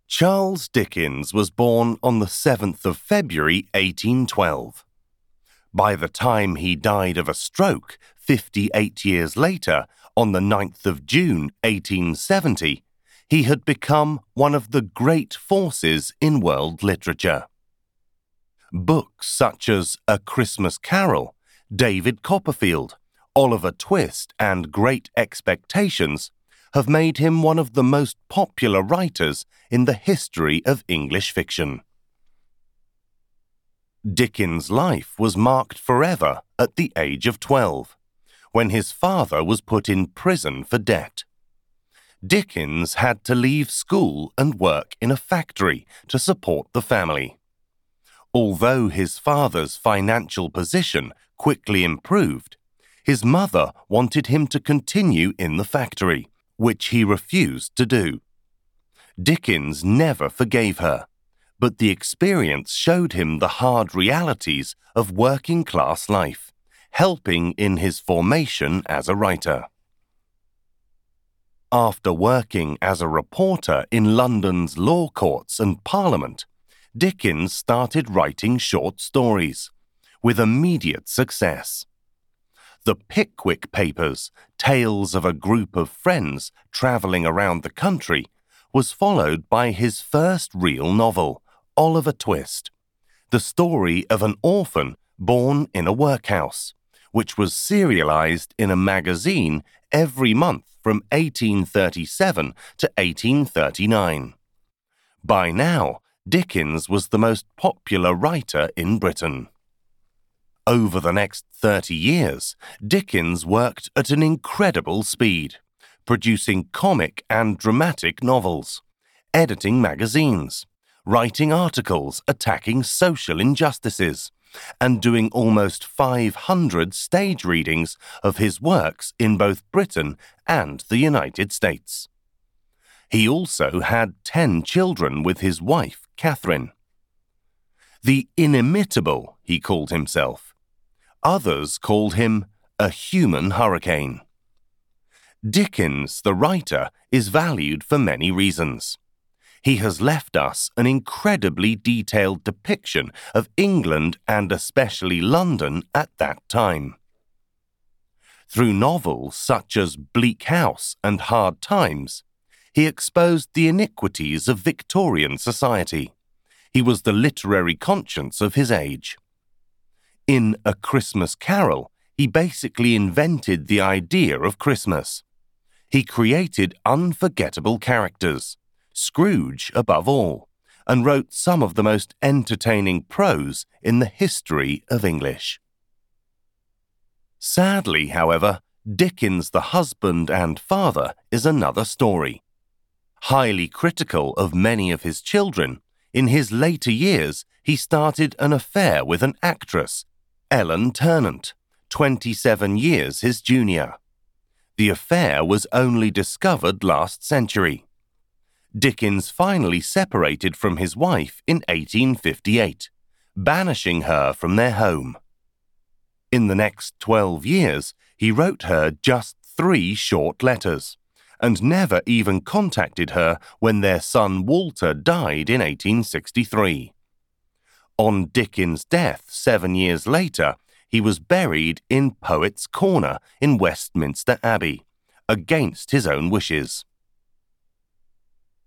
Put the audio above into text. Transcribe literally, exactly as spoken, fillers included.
Charles Dickens was born on the seventh of February eighteen twelve. By the time he died of a stroke fifty-eight years later, on the ninth of June eighteen seventy, he had become one of the great forces in world literature. Books such as A Christmas Carol, David Copperfield, Oliver Twist, and Great Expectations have made him one of the most popular writers in the history of English fiction. Dickens' life was marked forever at the age of twelve, when his father was put in prison for debt. Dickens had to leave school and work in a factory to support the family. Although his father's financial position quickly improved, his mother wanted him to continue in the factory, which he refused to do. Dickens never forgave her, but the experience showed him the hard realities of working-class life, helping in his formation as a writer. After working as a reporter in London's law courts and Parliament, Dickens started writing short stories, with immediate success. The Pickwick Papers, Tales of a Group of Friends Travelling Around the Country, was followed by his first real novel, Oliver Twist, the story of an orphan born in a workhouse, which was serialized in a magazine every month from eighteen thirty-seven to eighteen thirty-nine. By now, Dickens was the most popular writer in Britain. Over the next thirty years, Dickens worked at an incredible speed, producing comic and dramatic novels, editing magazines, writing articles attacking social injustices, and doing almost five hundred stage readings of his works in both Britain and the United States. He also had ten children with his wife, Catherine. The inimitable, he called himself. Others called him a human hurricane. Dickens, the writer, is valued for many reasons. He has left us an incredibly detailed depiction of England and especially London at that time. Through novels such as Bleak House and Hard Times, he exposed the iniquities of Victorian society. He was the literary conscience of his age. In A Christmas Carol, he basically invented the idea of Christmas. He created unforgettable characters, Scrooge above all, and wrote some of the most entertaining prose in the history of English. Sadly, however, Dickens the husband and father is another story. Highly critical of many of his children, in his later years he started an affair with an actress, Ellen Ternant, twenty-seven years his junior. The affair was only discovered last century. Dickens finally separated from his wife in eighteen fifty-eight, banishing her from their home. In the next twelve years, he wrote her just three short letters, and never even contacted her when their son Walter died in eighteen sixty-three. On Dickens' death seven years later, he was buried in Poets' Corner in Westminster Abbey, against his own wishes.